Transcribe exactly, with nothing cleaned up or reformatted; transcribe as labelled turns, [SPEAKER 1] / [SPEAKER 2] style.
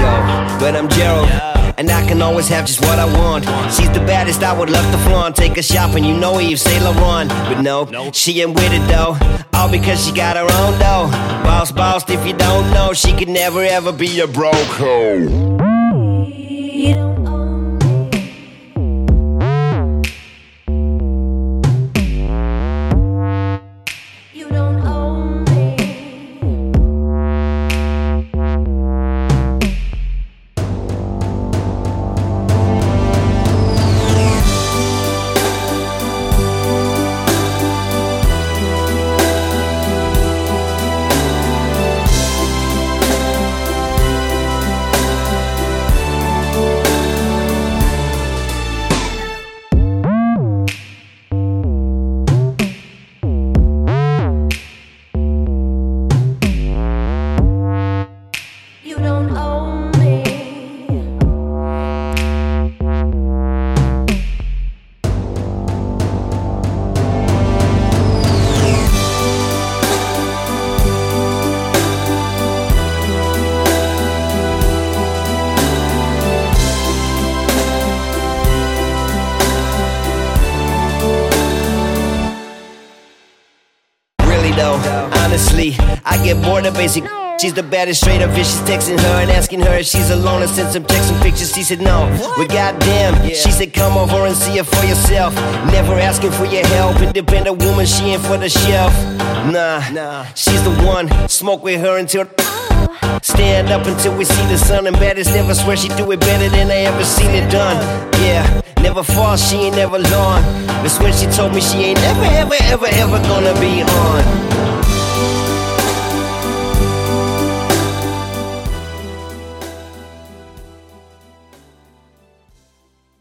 [SPEAKER 1] Rocco, but I'm Gerald. And I can always have just what I want. She's the baddest, I would love to flaunt. Take her shopping, you know Eve, Saint Laurent. But nope, she ain't with it though. All because she got her own dough. Boss, boss, if you don't know, she could never ever be a broke hoe.
[SPEAKER 2] You don't own me. You don't own me. You don't own me.
[SPEAKER 1] Really though, honestly, I get bored of basic. She's the baddest, straight up vicious. Texting her and asking her if she's alone and sent some texts and pictures. She said no, well goddamn. She said come over and see it for yourself. Never asking for your help. Independent woman, she ain't for the shelf. Nah, she's the one. Smoke with her until stand up until we see the sun. And baddest never swear she do it better than I ever seen it done. Yeah, never false, she ain't never long. That's when she told me she ain't never, ever, ever, ever gonna be on.